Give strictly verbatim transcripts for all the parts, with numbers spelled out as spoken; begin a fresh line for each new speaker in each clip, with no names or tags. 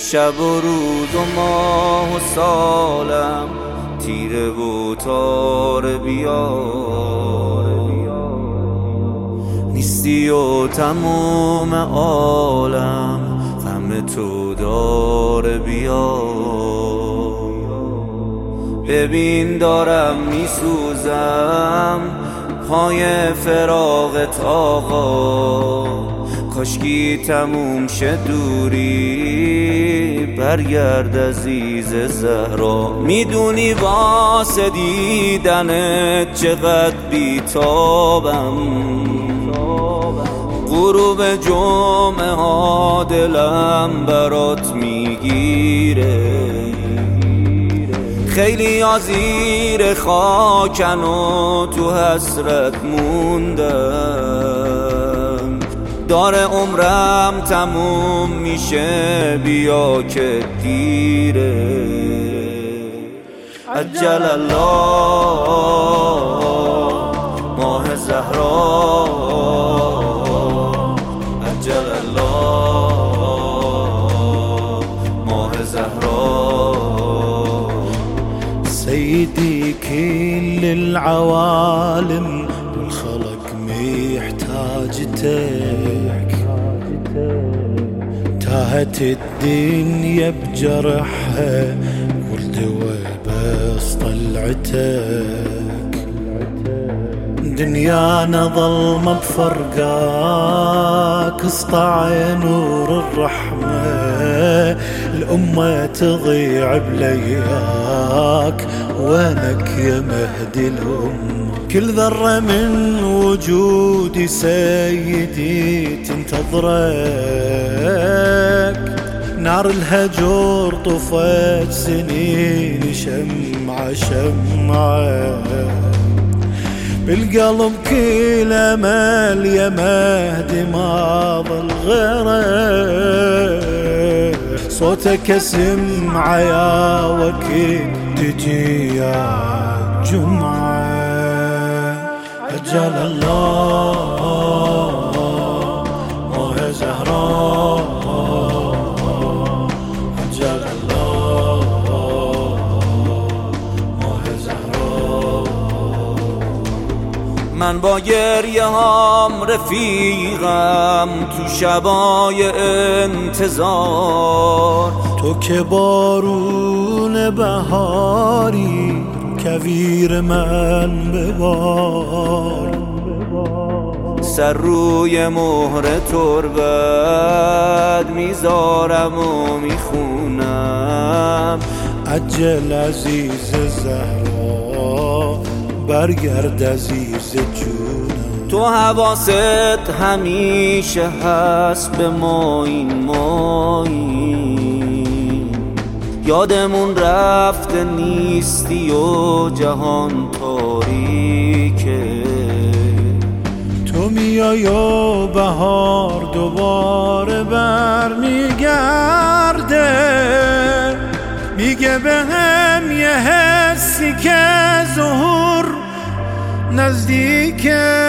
شب و روز و ماه و سالم تیره و تار بیار نیستی و تموم عالم غم تو داره بیار. ببین دارم میسوزم پای فراقت آقا، کاشکی تموم شه دوری برگرد عزیز زهرا. میدونی واسه دیدنت چقدر بیتابم، غروب جمعه ها دلم برات میگیره. خیلی ها زیر خاکن و تو حسرت موندم، داره عمرم تموم میشه بیا که دیره. عجل الله ماه زهرا، عجل الله ماه زهرا.
سيدي كل العوالم والخلق محتاجتك، تاهت الدنيا بجرحها والدوا بس طلعتك. دنيانا ظلمة بفرقاك، اسطع نور الرحمة الأمة تضيع بلياك، وينك يا مهدي الأمة. كل ذرة من وجودي سيدي تنتظرك، نار الهجور طفت سنين شمعة شمعة بالقلب كل امل يا مهدي ما ظل غيرك. صوتك اسمع يا وكيل تجي يا جمعة. عجل الله ماه زهراء، عجل الله ماه زهراء.
من با گریه هام رفیقم تو شبای انتظار،
تو که بارون بهاری کویر من ببار.
سر روی مهر تربت میذارم و میخونم،
عجل عزیز زهرا برگرد عزیز جونم.
تو حواست همیشه هست به ما این ما این، یادمون رفته نیستی و جهان تاریکه.
تو میای و بهار دوباره بر میگرده، میگه به هم یه حسی که ظهور نزدیکه.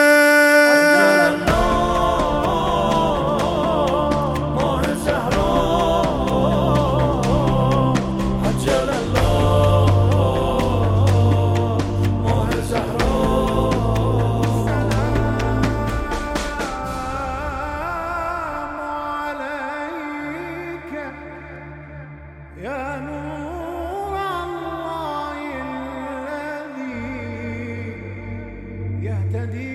يا نور الله الذي يهتدي